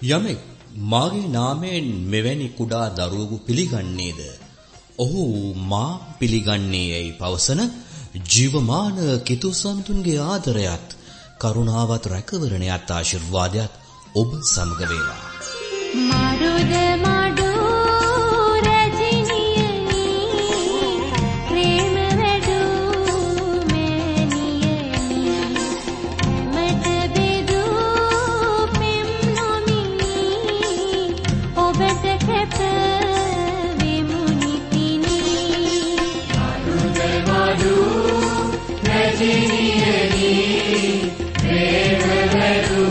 යමෙක් මාගේ නාමයෙන් මෙවැනි කුඩා දරුවෙකු පිළිගන්නේද ඔහු මා පිළිගන්නේ යයි පවසන ජීවමාන කිතුසන්තුන්ගේ ආදරයත් කරුණාවත් රැකවරණයත් ආශිර්වාදයත් ඔබ සමග වේවා. මරුද මඩු රජිනියනි ප්‍රේම වැඩු මෑණියනි මට බෙදු පෙම් නොමිනි ඔබට කැප වෙමුනි පිනි මරුද මඩු රජිනියනි ප්‍රේම වැඩු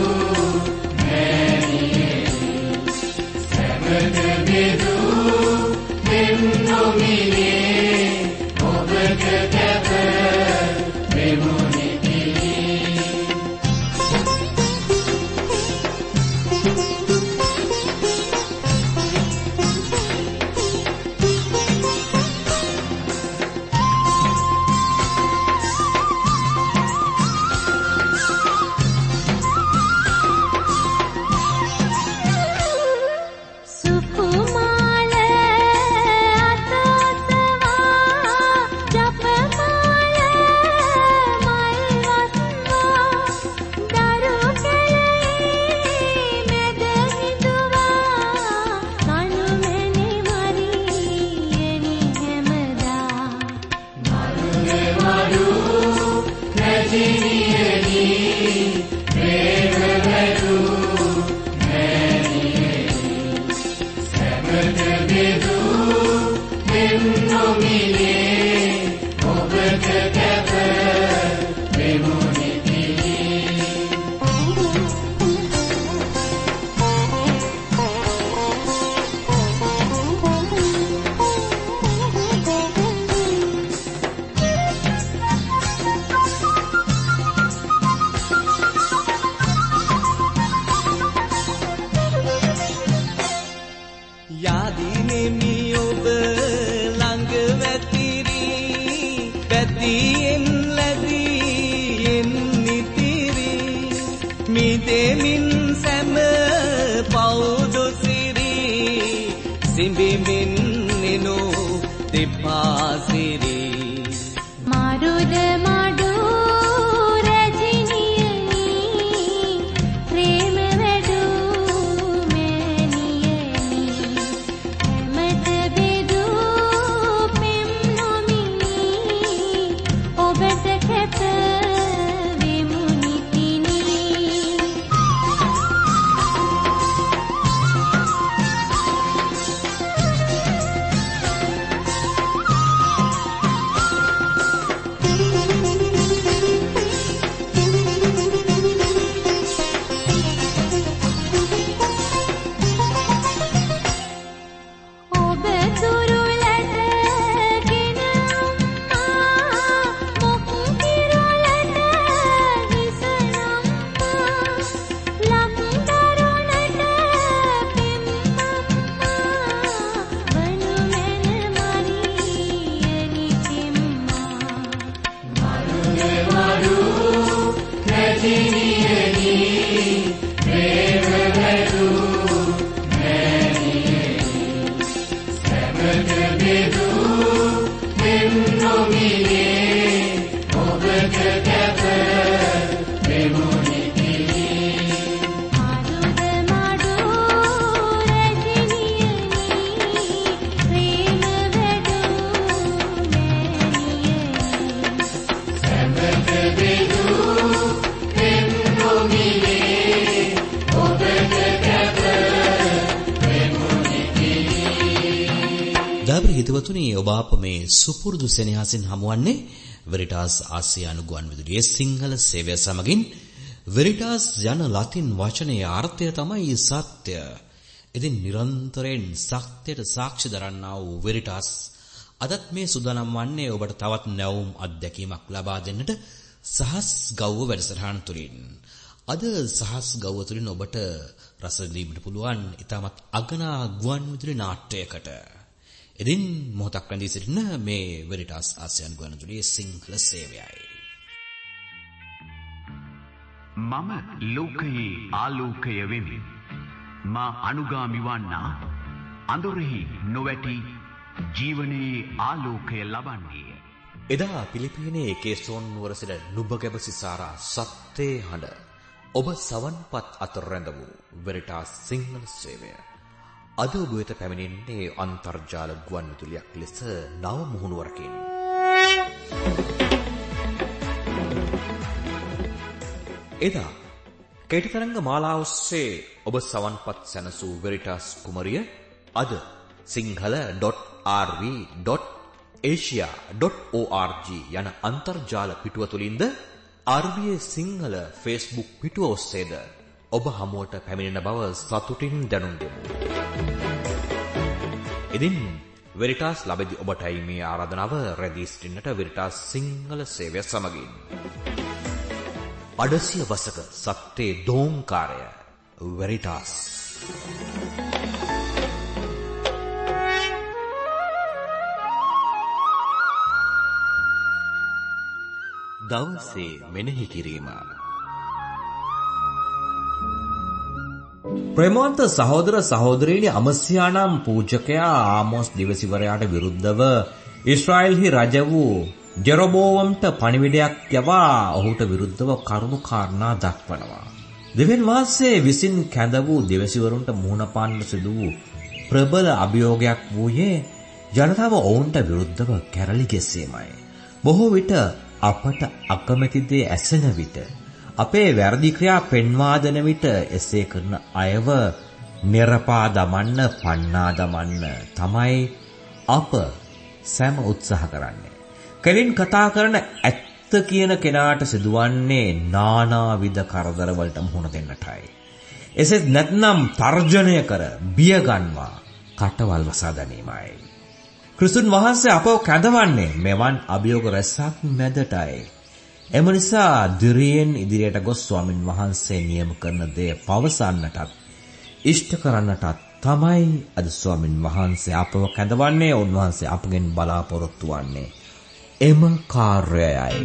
ඔබ අප මේ සුපුරුදු සෙනෙහසින් හමුවන්නේ වෙරිටාස් ආසියානු ගුවන් විදුලියේ සිංහල සේවය සමගින්. වෙරිටාස් යන ලතින් වචනයේ අර්ථය තමයි සත්‍ය. ඉතින් නිරන්තරයෙන් සත්‍යයට සාක්ෂි දරන්නා වූ වෙරිටාස් අදත් මේ සූදානම් වන්නේ ඔබට තවත් නැවුම් අත්දැකීමක් ලබා දෙන්නට සහස් ගව්ව වැඩසටහන තුලින්. අද සහස් ගව්ව තුලින් ඔබට රස විඳීමට පුළුවන් ඊටමත් අගනා ගුවන් විදුලි නාට්‍යයකට. ඉතින් මොහොතක් රැඳී සිටින මේ වෙරිටාස් ආසියානු ගුවන් විදුලියේ සිංහල සේවයයි. මම ලෝකයේ ආලෝකය වෙමි. මා අනුගාමි වන්නා අඳුරෙහි නොවැටි ජීවනයේ ආලෝකය ලබන්නේය. එදා පිලිපීනයේ කේසෝන් නුවර සිට නුඹගැබ සිසාරා සත්‍යේ හඬ ඔබ සවන්පත් අතර රැඳ වූ වෙරිටාස් සිංහල සේවය අද ඔබ වෙත පැමිණෙන්නේ අන්තර්ජාල ගුවන් විදුලියක් ලෙස නව මුහුණුවරකින්. එදා කේටතරංග මාලාව ඔස්සේ ඔබ සවන්පත් සැනසූ වෙරිටාස් කුමරිය අද sinhala.rv.asia.org යන අන්තර්ජාල පිටුව තුලින්ද RVA සිංහල Facebook පිටුව ඔස්සේද ඔබ හමුවට පැමිණෙන බව සතුටින් දැනුම් දෙමු. ඉතින් වෙරිටාස් ලැබෙදි ඔබටයි මේ ආරාධනාව රැඳී සිටින්නට වෙරිටාස් සිංහල සේවය සමගින්. අඩසිය වසක සත්‍යේ දෝංකාරය වෙරිටාස්. දවසේ මෙනෙහි කිරීම. ප්‍රේමවන්ත සහෝදර සහෝදරීනි, අමස්යානම් පූජකයා ආමෝස් දිවසිවරයාට විරුද්ධව ඊශ්‍රායෙල්හි රජ වූ ජෙරොබෝවම්ට පණිවිඩයක් යවා ඔහුට විරුද්ධව කරුණු කාරණා දක්වනවා. දෙවියන් වහන්සේ විසින් කැඳ වූ දිවසිවරුන්ට මුහුණ පාන්න සිදු වූ ප්‍රබල අභියෝගයක් වූයේ ජනතාව ඔවුන්ට විරුද්ධව කැරලි ගැසීමයි. බොහෝ විට අපට අකමැති දේ ඇසෙන විට අපේ වැරදි ක්‍රියා පෙන්වා දෙන විට එසේ කරන අයව නිරපා දමන්න, පන්නා දමන්න තමයි අප සෑම උත්සාහ කරන්නේ. කෙලින් කතා කරන ඇත්ත කියන කෙනාට සිදුවන්නේ නානාවිද කරදර වලට මුහුණ දෙන්නටයි. එසේත් නැත්නම් තර්ජනය කර බිය ගන්වා කටවල් වසා ගැනීමයි. ක්‍රිස්තුන් වහන්සේ අපව කැඳවන්නේ මෙවන් අභියෝග රැසක් මැදටයි. එම නිසා දිරියෙන් ඉදිරියට ගොස් ස්වාමින් වහන්සේ නියම කරන දේ පවසන්නටත් ඉෂ්ට කරන්නටත් තමයි අද ස්වාමින් වහන්සේ අපව කැඳවන්නේ. උන්වහන්සේ අපගෙන් බලාපොරොත්තු වන්නේ එම කාර්යයයි.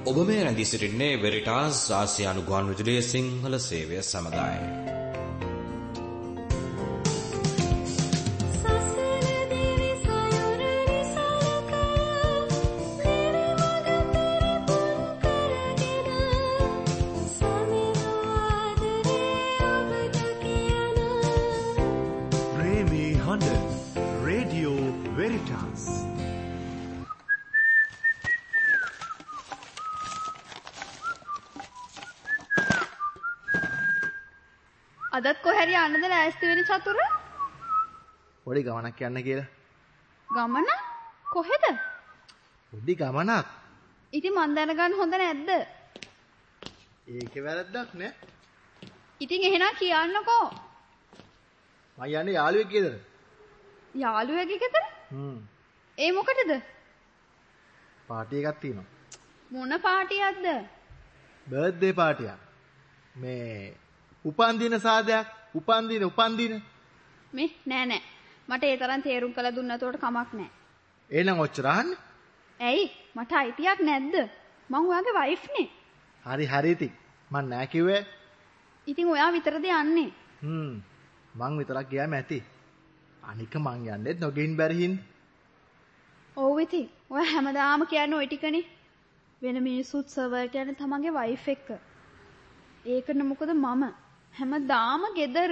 ඔබ මේ රැඳී සිටින්නේ වෙරිටාස් ආසියානු ගුවන්විදුලියේ සිංහල සේවය සමගයි. අදත් කොහරි යන්නද ලෑස්ති වෙන චතුර? පොඩි ගමනක් යන්න කියලා. ගමන? කොහෙද? පොඩි ගමනක්. ඉතින් මන් දැනගන්න හොඳ නැද්ද? ඒකේ වැරද්දක් නෑ. ඉතින් එහෙනම් කියන්නකෝ. මම යන්නේ යාළුවෙක් ගෙදර. යාළුවෙක්ගේ ගෙදර? ඒ මොකටද? පාටි එකක් තියෙනවා. මොන පාටියක්ද? බර්ත්ඩේ පාටියක්. මේ උපන්දින සාදයක්. උපන්දින. මේ නෑ. මට ඒ තරම් තේරුම් කළ දුන්නට උඩ කමක් නෑ. එහෙනම් ඔච්චර අහන්නේ. ඇයි? මට අයිතියක් නැද්ද? මං ඔයාගේ වයිෆ් නේ. හරි ඉතින්. මං නෑ කිව්වේ. ඉතින් ඔයා විතරද යන්නේ? මං විතරක් ගියාම ඇති. අනික මං යන්නේ නොගෙන් බැරි හින්දා. ඔව් ඉතින්. ඔයා හැමදාම කියන්නේ ওই ටිකනේ. වෙන මිනිස්සුත් සර්වර් කියන්නේ තමන්ගේ වයිෆ් එක්ක. ඒකන මොකද මම හැමදාම ගෙදර.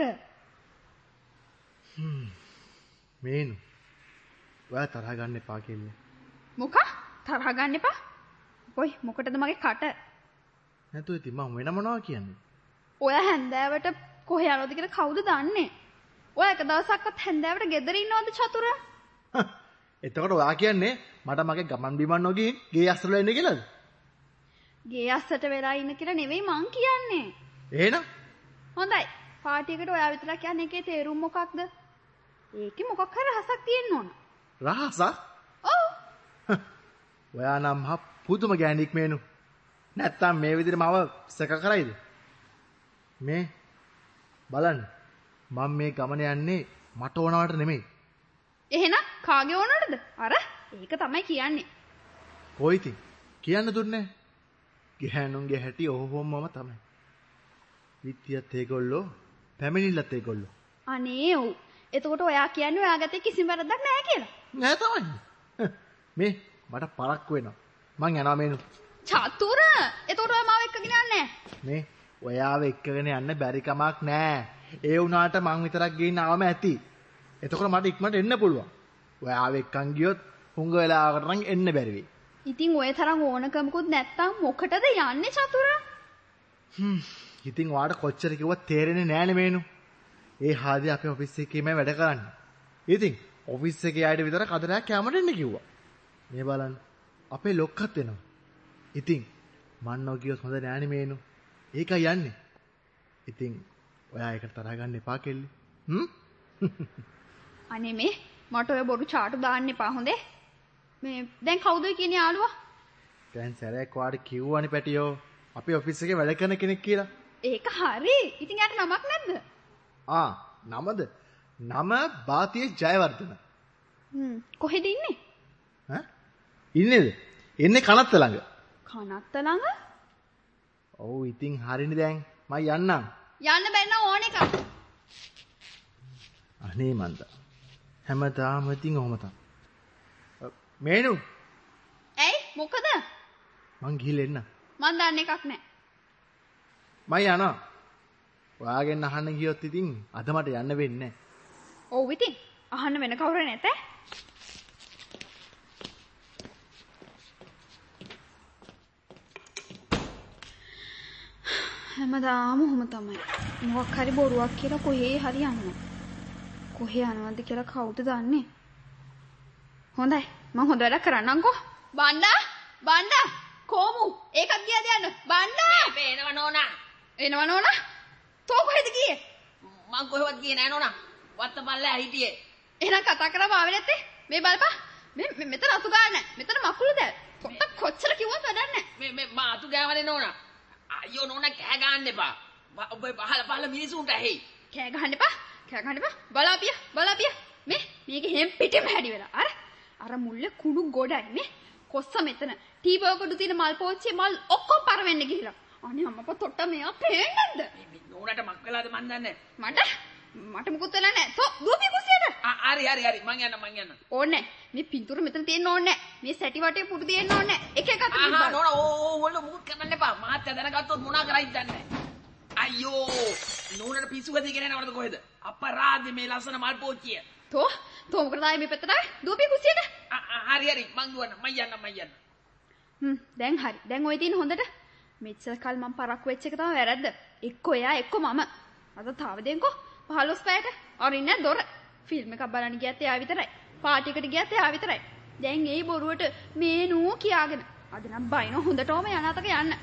මේනු. ඔයා තරහ ගන්න එපා කියන්නේ. මොකක්? තරහ ගන්න එපා? කොයි මොකටද මගේ කට? නැතු ඉතින් මම වෙන මොනවා කියන්නේ? ඔයා හැන්දෑවට කොහේ යනවද කියලා කවුද දන්නේ? ඔයා එක දවසක්වත් හැන්දෑවට ගෙදර ඉන්නවද චතුර? එතකොට ඔයා කියන්නේ මට මගේ ගමන් බිමන් නොගින් ගේ අස්සල එන්න කියලාද? ගේ අස්සට වෙලා ඉන්න කියලා නෙවෙයි මං කියන්නේ. එහෙනම් හොඳයි. පාටි එකට ඔයා විතරක් යන්නේ ඒකේ තේරුම මොකක්ද? ඒකේ මොකක් හරි රහසක් තියෙන්න ඕන. රහසක්? ඔව්. ඔයා නම් මහ පුදුම ගෑණික් මේනු. නැත්තම් මේ විදිහට මව සැක කරයිද? මේ බලන්න. මම මේ ගමන යන්නේ මට ඕනවට නෙමෙයි. එහෙනම් කාගේ ඕනටද? අර ඒක තමයි කියන්නේ. කොයිද? කියන්න දුන්නේ. ගෑනුන්ගේ හැටි ඔහොමම තමයි. විත්‍යත් ඒගොල්ලෝ, පැමිණිල්ලත් ඒගොල්ලෝ. අනේ ඔව්. එතකොට ඔයා කියන්නේ ඔයා ගත්තේ කිසිම වැරද්දක් නැහැ කියලා. නෑ තමයි. මේ මට පරක්කු වෙනවා. මං යනවා මේනු. චතුර! එතකොට ඔයා මාව එක්කගෙන යන්නේ මේ ඔයාව එක්කගෙන යන්න බැරි කමක් නෑ. ඒ වුණාට මං විතරක් ගිහින් ආවම ඇති. එතකොට මට ඉක්මනට එන්න පුළුවන්. ඔයාව එක්කන් ගියොත් හුඟ වෙලාවකට නම් එන්න බැරි වෙයි. ඉතින් ඔය තරම් ඕනකමකුත් නැත්තම් මොකටද යන්නේ චතුර? ඉතින් ඔයාට කොච්චර කිව්වත් තේරෙන්නේ නෑනේ මේනු. ඒ හාදේ අපේ ඔෆිස් එකේම වැඩ කරන්නේ. ඉතින් ඔෆිස් එකේ ආයෙත් විතර කතරයක් කැමරට එන්න කිව්වා. මේ බලන්න. අපේ ලොක්කත් එනවා. ඉතින් මන් නොගියොත් හොඳ නෑනේ මේනු. ඒකයි යන්නේ. ඉතින් ඔයා ඒකට තරහ ගන්න එපා කෙල්ලේ. අනේ මේ මට ඔය බොරු චාටු දාන්න එපා හොඳේ. මේ දැන් කවුද කියන්නේ යාළුවා? දැන් සැරයක් වාට කිව්වනේ පැටියෝ. අපේ ඔෆිස් එකේ වැඩ කරන කෙනෙක් කියලා. ඒක හරි. ඉතින් යාට නමක් නැද්ද? නමද? නම බාතිය ජයවර්ධන. කොහෙද ඉන්නේ? ඉන්නේද? ඉන්නේ කනත්ත ළඟ. කනත්ත ළඟ? ඔව් ඉතින් හරිනේ දැන්. මම යන්නම්. යන්න බැන්න ඕන එක. අනේ මන්ද. හැමදාම ඉතින් ඔහොම තමයි. මේනු. ඇයි මොකද? මං ගිහලා එන්න. මන් දන්නේ එකක් නැහැ. මම යනවා. ඔයාගෙන් අහන්න ගියොත් ඉතින් අද මට යන්න වෙන්නේ නැහැ. ඔව් ඉතින් අහන්න වෙන කවුරු නැත. හැමදාම ඔහොම තමයි. මොකක් හරි බොරුවක් කියලා කොහේ හරි යනවා. කොහේ යනවද කියලා කවුද දන්නේ? හොඳයි. මම හොඳ වැඩක් කරන්නම්කෝ. බණ්ඩා කොමු ඒකත් ගියාද යන්න බණ්ඩා මේ එනවා නෝනා තෝ කොහෙද ගියේ මං කොහෙවත් ගියේ නෑ නෝනා වත්ත පල්ලෑ හිටියේ එහෙනම් කතා කරාම ආවේ නැත්තේ මේ බලපන් මේ මෙතන අතු ගන්න මෙතන මකුළු දැල් පොට්ට කොච්චර කිව්වත් වැඩක් නෑ මේ මා අතු ගෑවනේ නෝනා අයියෝ නෝනා කෑ ගන්න එපා ඔබ පහල මිනිසුන්ට ඇහි කෑ ගන්න එපා බලාපිය මේක හැම් පිටෙම හැඩි වෙලා අර මුල්ලේ කුණු ගොඩයි නේ කොස්ස මෙතන. ටීවී එකකට තියෙන මල් පෝච්චියේ මල් ඔක්කොම පරවෙන්න ගිහිලා. අනේ අම්මපා තොට්ට මෙයා පේන්නේ නැද්ද? මේ නෝනට මක් වෙලාද මන් දන්නේ මට මුකුත් වෙලා නැහැ. තෝ දුවපි කුස්සියට. හරි මං යන්න ඕනේ මේ පින්තූර මෙතන තියෙන්න ඕනේ මේ සැටි වටේ පුඩු තියෙන්න ඕනේ එක එක අතට ආහා නෝනා ඕගොල්ලෝ මුකුත් කරන්න එපා මහත්තයා දැනගත්තොත් මොනා කරයිද දන්නේ අයියෝ නෝනට පිස්සු ගතිය කියන්නේ නැවනද කොහෙද අපරාධ මේ ලස්සන මල් පෝච්චිය තෝ මොකටද ආයේ මේ පැත්තට දුවපි කුස්සියට හරි මං දුවන්න මං යන්න දැන් හරි දැන් ඔය තියෙන හොඳට මෙච්චර කල් මම පරක්කු වෙච්ච එක තමයි වැරද්ද එක්ක එයා එක්ක මම අද තාව දෙන්කෝ 15 පැයට අරින්න දොර ෆිල්ම් එකක් බලන්න ගියත් එයා විතරයි පාටි එකට ගියත් එයා විතරයි දැන් ඒ බොරුවට මේ නූ කියාගෙන අද නම් බයින හොඳටම යනාතක යන්න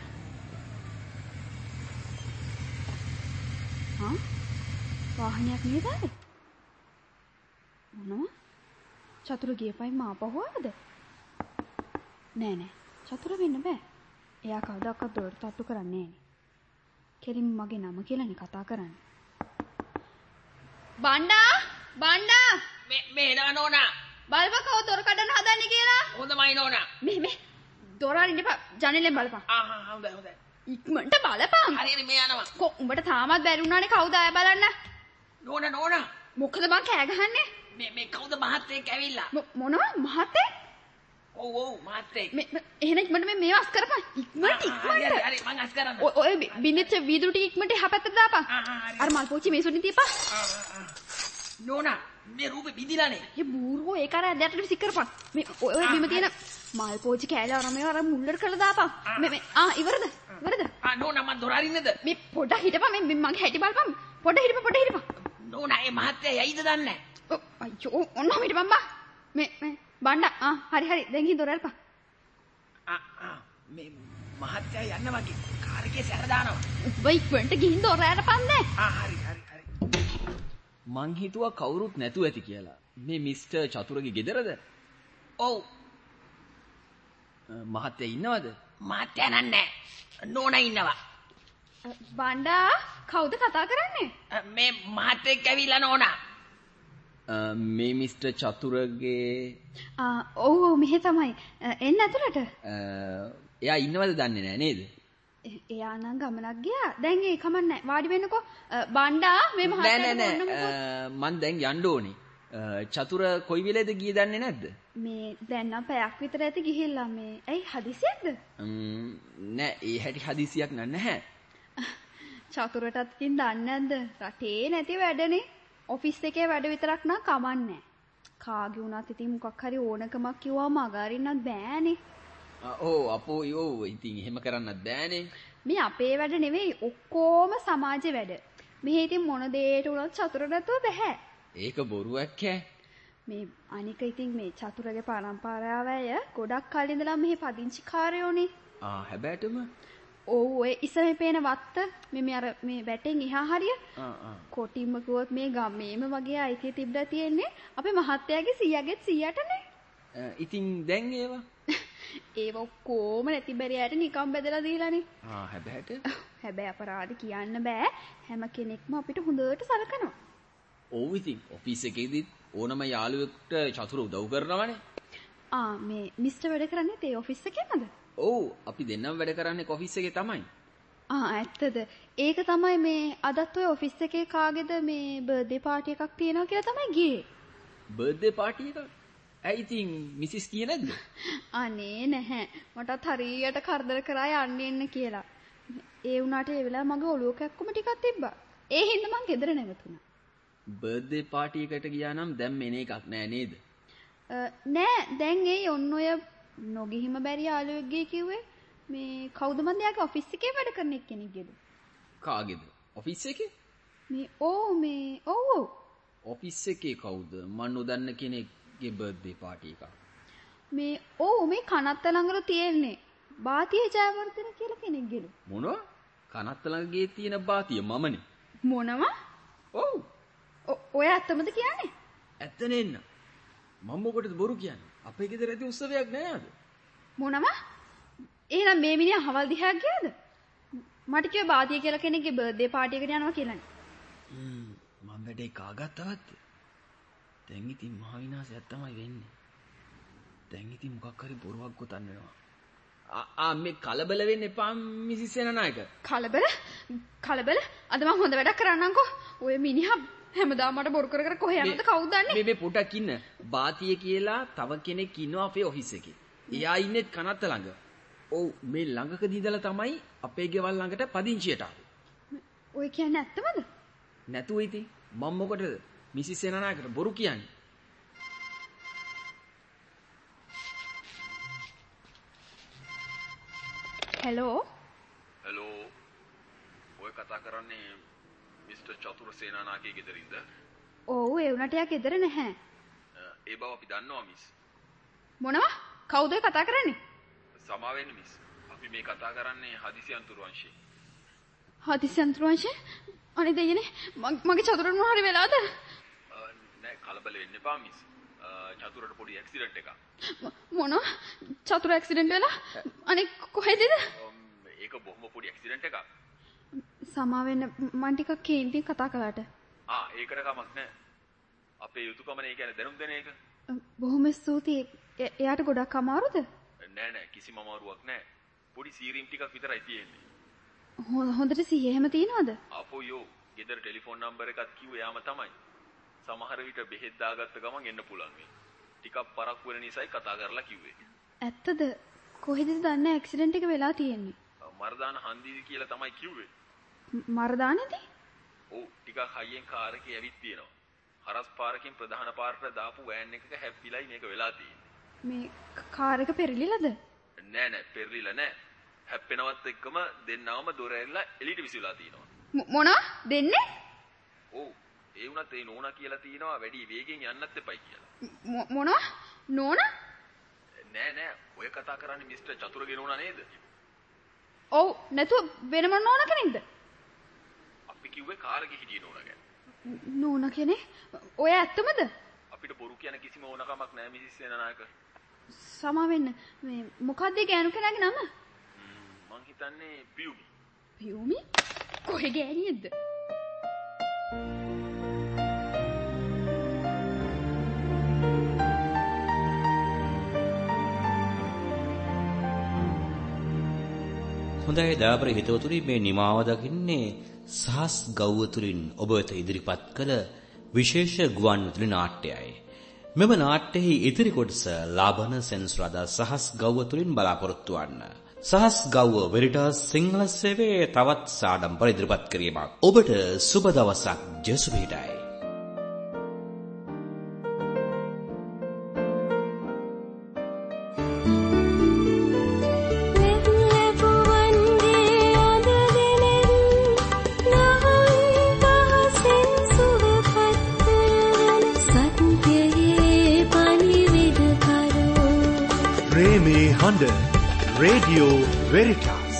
වාහනයක් නේද මොනවා චතුර ගියපයි මාපහුවද නෑ චතුර වෙන්න බෑ එයා කවදාකවත් දොරට තට්ටු කරන්නේ නෑනේ කෙලින් මගේ නම කියලානේ කතා කරන්නේ බණ්ඩා මේ එනවා නෝනා බලපකව දොර කඩන්න හදන්නේ කියලා හොඳමයි නෝනා මේ දොර අරින්න එපා ජනෙලෙන් බලපන් හොඳයි ඉක්මනට බලපන් හරි මේ යනවා උඹට තාමත් බැරි වුණානේ කවුද ආය බලන්න නෝනා මොකද මං කෑ ගහන්නේ මේ කවුද මහත්තයෙක් ඇවිල්ලා මොනවා මහත්තයෙක් ඔව් මහත්තයෙක් එහෙනම් ඉක්මනට මේ වස් කරපන් ඉක්මනට හරි මං අස් කරන්න ඔය බින්නෙච්ච වීදුරු ටික ඉක්මනට එහා පැත්තට දාපන් අර මල් පෝච්චි මේසොලින් තියපන් නෝනා මේ රූපේ බිඳිලානේ ඒ බූරුවෝ ඒක අර ඇදට විසි කරපන් මේ ඔය බිම තියෙන මල් පෝච්චි කෑල්ල අර මුල්ලට කරලා දාපන් මේ ඉවරද නෝනා මං දොර අරින්නද මේ පොඩ හිටපන් මේ මගේ හැටි බලපන් පොඩ හිටපන් නෝනා ඒ මහත්තයා යයිද දන්නේ අයියෝ ඔන්න හිටපන් බා මේ බණ්ඩා හරි දැන් ගිහින් දොර අරපන් මේ මහත්තයා යන්න වගේ කාර් එකේ සැර දානවා වෙයිට් වෙන්ට ගිහින් දොර අරපන් නේ හරි මං හිතුවා කවුරුත් නැතුව ඇති කියලා. මේ මිස්ටර් චතුරගේ ගෙදරද? ඔව්. මහත්තයා ඉන්නවද? මහත්තයා නෑ. නෝනා ඉන්නවා. බණ්ඩා කවුද කතා කරන්නේ? මේ මහත්තයෙක් ඇවිල්ලා නෝනා. මේ මිස්ටර් චතුරගේ ඔව් මෙහෙ තමයි. එන්න ඇතුළට. එයා ඉන්නවද දන්නේ නෑ නේද? එයා නම් ගමනක් ගියා. දැන් ඒ කමන්නේ. වාඩි වෙන්නකෝ. බණ්ඩා මේ මහත්තයා නෑ මං දැන් යන්න ඕනේ. චතුර කොයි වෙලේද ගියේ දන්නේ නැද්ද? මේ දැන් නම් පැයක් විතර ඇති ගිහිල්ලා මේ. ඇයි හදිසියෙක්ද? නෑ ඒ හැටි හදිසියක් නැහැ. චතුරටත් ඉතින් දන්නේ නැද්ද? රටේ නැති වැඩනේ. ඔෆිස් එකේ වැඩ විතරක් නම් කමන්නේ. කාගේ වුණත් ඉතින් මොකක් හරි ඕනකමක් කිව්වම අගාරින්නත් බෑනේ. අපෝ ඉතින් එහෙම කරන්නත් බෑනේ. මේ අපේ වැඩ නෙවෙයි ඔක්කොම සමාජේ වැඩ. මෙහි ඉතින් මොන දෙයට උනත් චතුර නැතුව බෑ. ඒක බොරුවක් ඈ. මේ අනික ඉතින් මේ චතුරගේ පරම්පරාව අය ගොඩක් කලින් ඉඳලා මෙහි පදිංචි කාර්යෝනේ. හැබැයිටම ඔය ඉස්සරහේ පේන වත්ත මේ වැටෙන් එහා හරිය. කොටිම්ම කිව්වොත් මේ ගමේම වගේ අයිතිය තිබ්බලා තියෙන්නේ අපේ මහත්තයාගේ 100ගෙත් 100ටනේ. ඉතින් දැන් ඒවා ඒව ඔක්කොම නැති බැරියට නිකම් බෙදලා දීලානේ. හැබැයි අපරාධ කියන්න බෑ. හැම කෙනෙක්ම අපිට හොඳට සලකනවා. ඔව් ඉතින් ඔෆිස් එකේදීත් ඕනම යාළුවෙකුට චතුර උදව් කරනවනේ. මේ මිස්ටර් වැඩ කරන්නේ ඒ ඔෆිස් එකේමද? ඔව් අපි දෙන්නම වැඩ කරන්නේ ඔෆිස් එකේ තමයි. ඇත්තද? ඒක තමයි මේ අදත් ඔය ඔෆිස් එකේ කාගේද මේ බර්ත්ඩේ පාටි එකක් තියෙනවා කියලා තමයි ගියේ. බර්ත්ඩේ පාටි එකක්? ඇයි ඉතින් මිසිස් කියේ නැද්ද? අනේ නැහැ. මටත් හරියට කරදර කරා යන්න එන්න කියලා. ඒ වුණාට ඒ වෙලාව මගේ ඔළුව කැක්කුම ටිකක් තිබ්බා. ඒ හින්දා මං ගෙදර නැවතුණා. බර්ත්ඩේ පාටි එකට ගියා නම් දැන් මෙන එකක් නෑ නේද? නෑ දැන් ඒ ඔන්න ඔය නොගිහිම බැරි යාළුවෙක්ගේ කිව්වේ මේ කවුද මන්ද යාගේ ඔෆිස් එකේ වැඩ කරන කෙනෙක්ගේද? කාගේද? ඔෆිස් එකේ? ඔව්. ඔෆිස් එකේ කවුද? මන් නොදන්න කෙනෙක්ගේ බර්ත්ඩේ පාටි එකක්. මේ කනත්ත ළඟලු තියෙන්නේ. බාතිය ජයවර්ධන කියලා කෙනෙක්ගේලු. මොනවා? කනත්ත ළඟගේ තියෙන බාතිය මමනේ. මොනවා? ඔව්. ඔය ඇත්තමද කියන්නේ? ඇත්ත නෙන්න. මම මොකටද බොරු කියන්නේ? අපේ ගෙදර ඇති උත්සවයක් නෑද? මොනවා? එහෙනම් මේ මිනිහා හවල් දිහා ගියාද? මට කිව්වේ බාතිය කියලා කෙනෙක්ගේ බර්ත්ඩේ පාටි එකට යනවා කියලානේ. මම වැඩේ කාගත්තවත්. දැන් ඉතින් මහ විනාශයක් තමයි වෙන්නේ. දැන් ඉතින් මොකක් හරි බොරුවක් ගොතන්න වෙනවා. මේ කලබල වෙන්න එපා මිසිස් සේනානායක. කලබල? අද මම හොඳ වැඩක් කරන්නම්කෝ. ඔය මිනිහා හැමදාම මට බොරු කර කොහේ යනවද කවුද දන්නේ? මේ පොඩක් ඉන්න. බාතිය කියලා තව කෙනෙක් ඉන්නවා අපේ ඔෆිස් එකේ. එයා ඉන්නේ කනත්ත ළඟ. ඔව් මේ ළඟකදී ඉඳලා තමයි අපේ ගෙවල් ළඟට පදිංචියට ආවේ. ඔය කියන්නේ ඇත්තමද? නැතුව ඉතින් මම මොකටද මිසිස් සේනානායකට බොරු කියන්නේ? හෙලෝ. ඔය කතා කරන්නේ මිස්ටර් චතුර සේනානායකගේ ගෙදරින්ද? ඔව් ඒ උනට යා ගෙදර නැහැ. ඒ බව අපි දන්නවා මිස්. මොනවා? කවුද ඔය කතා කරන්නේ? සමා වෙන්න මිස්. අපි මේ කතා කරන්නේ හදිසි අන්තරු වංශේ. හදිසි අන්තරු වංශේ? අනේ දෙයනේ මගේ චතුරන් මොන හරි වෙලාද? නෑ කලබල වෙන්න එපා මිස්. චතුරට පොඩි ඇක්සිඩන්ට් එකක්. මොනවා? චතුර ඇක්සිඩන්ට් වෙලා? අනේ කොහෙද? ඒක බොහොම පොඩි ඇක්සිඩන්ට් එකක්. සමා වෙන්න මම ටිකක් කේන්තියෙන් කතා කළාට. ඒකට කමක් නෑ. අපේ යුතුයකමනේ කියන්නේ දැනුම් දෙන එක. බොහොම ස්තුතියි. එයාට ගොඩක් අමාරුද? නෑ කිසිම අමාරුවක් නෑ. පොඩි සීරීම් ටිකක් විතරයි තියෙන්නේ. හොඳට සිහිය එහෙම තියනවද? අපෝයෝ ගෙදර ටෙලිෆෝන් නම්බර් එකක් කිව්වේ යාම තමයි. සමහර විට බෙහෙත් දාගත්ත ගමන් එන්න පුළුවන් වෙයි. ටිකක් පරක්කු වෙන නිසායි කතා කරලා කිව්වේ. ඇත්තද? කොහෙද දන්නේ ඇක්සිඩන්ට් එක වෙලා තියෙන්නේ? මර්දාන හන්දිදි කියලා තමයි කිව්වේ. මර්දානේද? ඔව් ටිකක් හයියෙන් කාර් එකේ ඇවිත් තියෙනවා. හරස් පාරකින් ප්‍රධාන පාරට දාපු වෑන් එකක හැප්පිලයි මේක වෙලා තියෙන්නේ. මේ කාර් එක පෙරලිලාද? නෑ පෙරලිලා නෑ. හැප්පෙනවත් එක්කම දෙන්නවම දොර ඇරිලා එළියට විසිරලා තියෙනවා. මොනවා? දෙන්නේ? ඔව් ඒ වුණත් ඒ නෝනා කියලා තියෙනවා වැඩි වේගෙන් යන්නත් එපයි කියලා. මොනවා? නෝනා? නෑ ඔය කතා කරන්නේ මිස්ටර් චතුරගේ නෝනා නේද? ඔව් නැතුව වෙන මොන නෝනා කෙනෙක්ද? අපි කිව්වේ කාර් එකේ හිටිය නෝනා ගැන. නෝනා කෙනේ? ඔය ඇත්තමද? අපිට බොරු කියන කිසිම ඕනකමක් නෑ මිසිස් සේනානායක. සමා වෙන්න. මේ මොකක්ද ඒ ගෑනු කෙනාගේ නම? මං හිතන්නේ පියුමි. පියුමි? කොහේ ගෑනියෙක්ද? හොඳයි දාපර හිතවතුනි මේ නිමාව දකින්නේ සහස් ගව්ව තුලින් ඔබ වෙත ඉදිරිපත් කළ විශේෂ ගුවන් විදුලි නාට්‍යයයි. මෙම නාට්‍යයේ ඉදිරි කොටස ලාබන සෙන්සුරාදා සහස් ගව්ව තුලින් බලාපොරොත්තු වන්න. සහස් ගව්ව වෙරිටාස් සිංහල සේවයේ තවත් සාඩම්බර ඉදිරිපත් කිරීමක්. ඔබට සුබ දවසක් ජේසු පිටයි. Radio Veritas.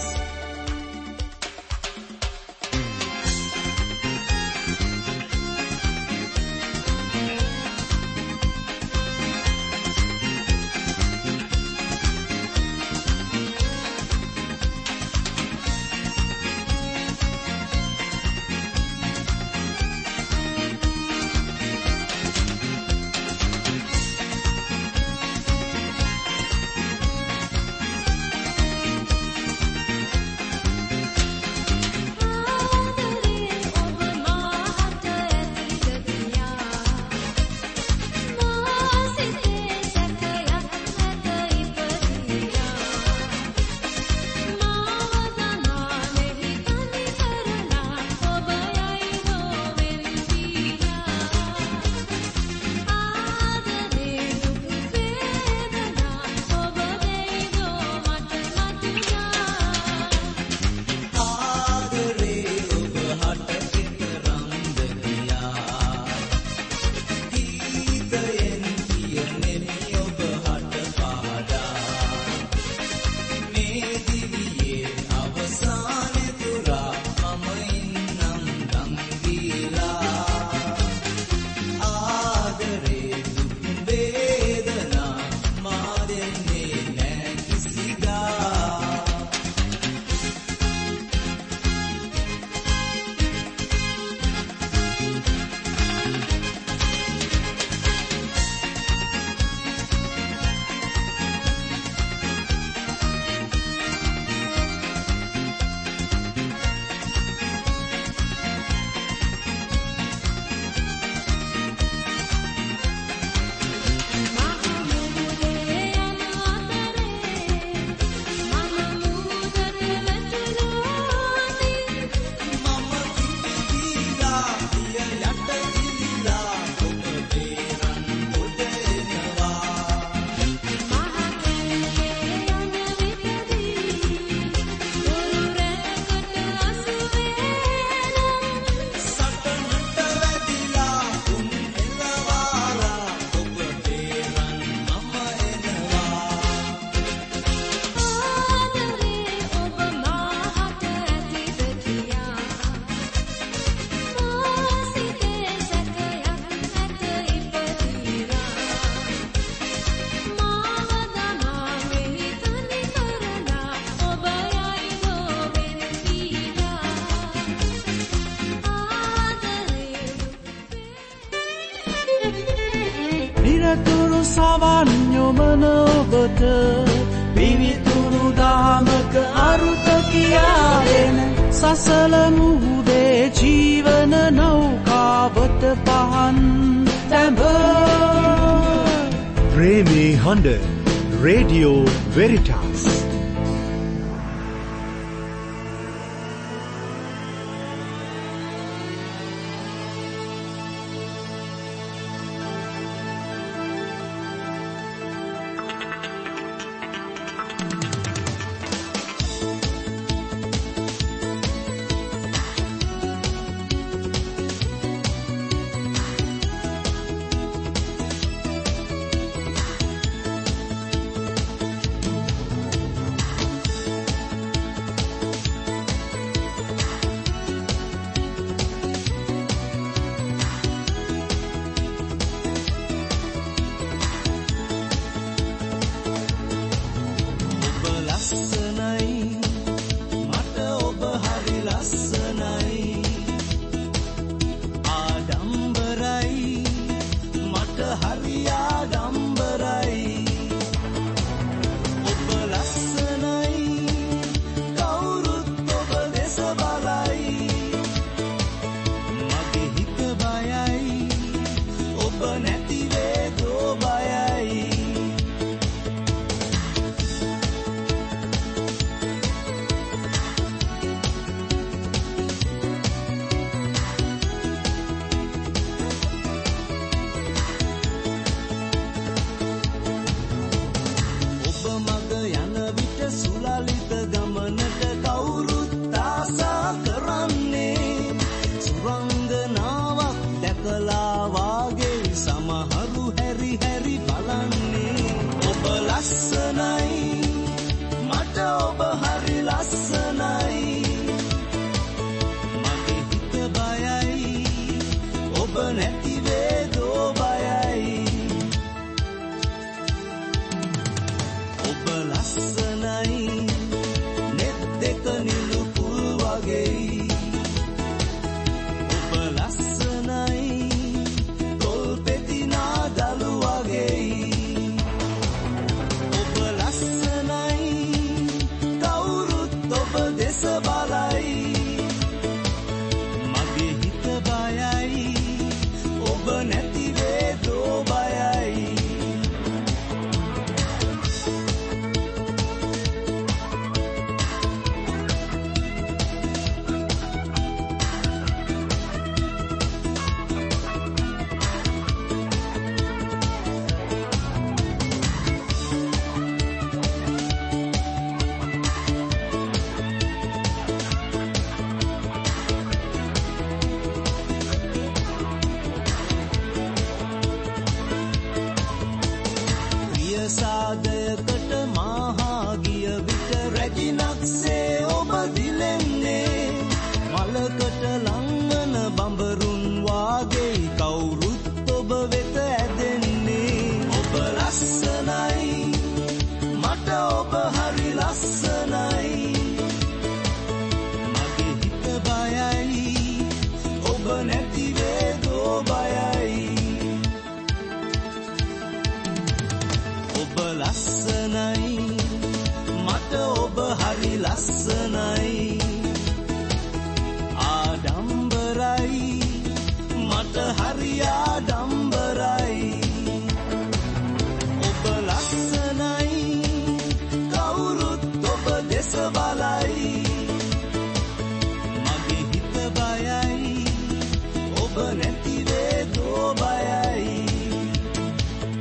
සවන් යොමන ඔබට පිවිතුරු දාමක අරුත කියාගෙන සසල මුහුදේ ජීවන නෞකාවට පහන් තැඹ ප්‍රේමී හඬ රේඩියෝ වෙරිටාස්.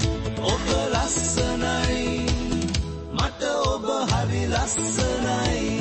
ලස්සනයි